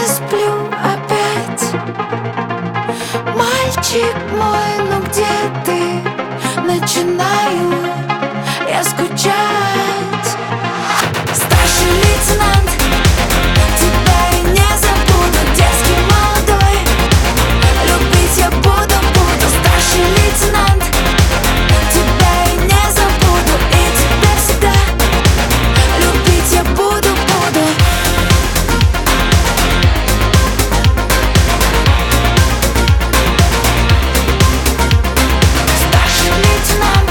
сплю опять. Мальчик мой, ну где ты? Начинаю я скучать. Старший лейтенант, тебя я не забуду. Дерзкий молодой, любить я буду. Старший лейтенант, тебя я не забуду. И тебя всегда любить я буду. Старший лейтенант.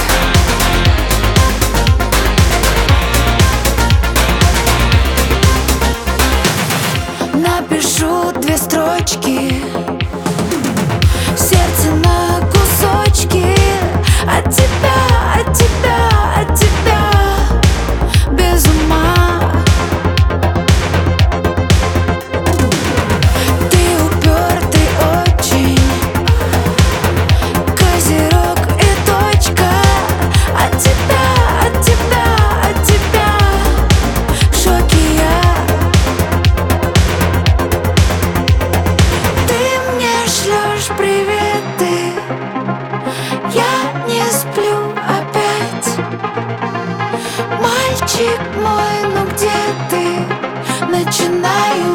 Напишу 2 строчки, сердце на кусочки. От тебя, от тебя, от тебя без ума. Ты упертый очень, козерог и точка. От тебя, от тебя, от тебя в шоке я. Ты мне шлешь приветы, я не сплю опять. Мальчик мой, ну где ты? Начинаю